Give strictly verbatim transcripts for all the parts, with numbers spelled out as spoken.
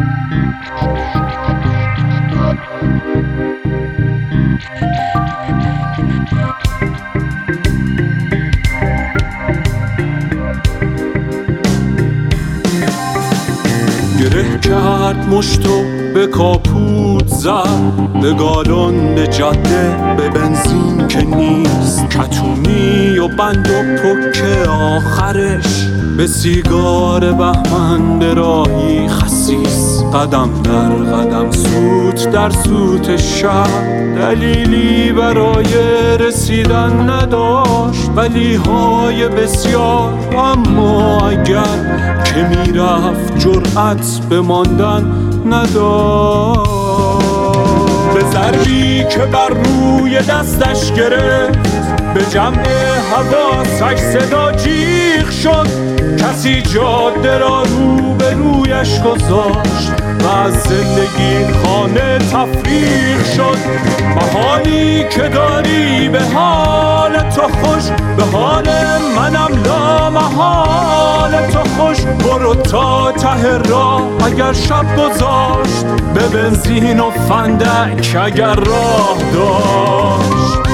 گره کرد مشتو به کاپوت زد، به گالون، به جاده، به بنزین که نیست، کتونی و بند و پک آخرش، به سیگار بهمن، به راهی خسیس، قدم در قدم، سوت در سوت شب. دلیلی برای رسیدن نداشت، ولی های بسیار، اما اگر که میرفت جرأت به ماندن نداشت. به ضربی که بر روی دستش گرفت، به جمع حواسش صدا جیغ شد، کسی جاده را رو به رویش گذاشت و از زندگی خانه تفریغ شد. محالی که داری به حال تو خوش، به حال منم لا محال تو خوش. برو تا ته راه اگر شب گذاشت، به بنزین و فندک اگر راه داشت.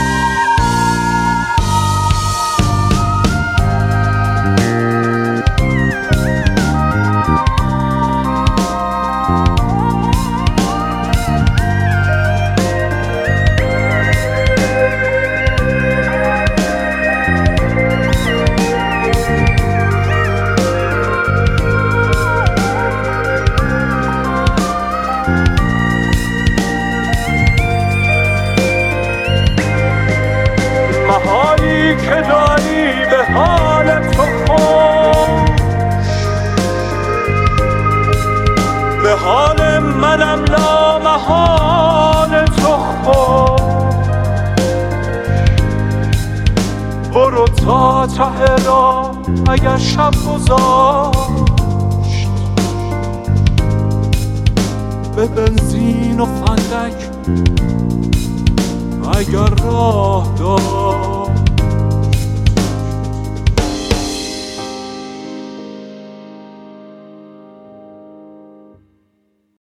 محالی که داری به حال تو خوش، به حال منم لا محال تو خوش. برو تا ته راه اگر شب گذاشت، به بنزین و فندک اگر راه داشت.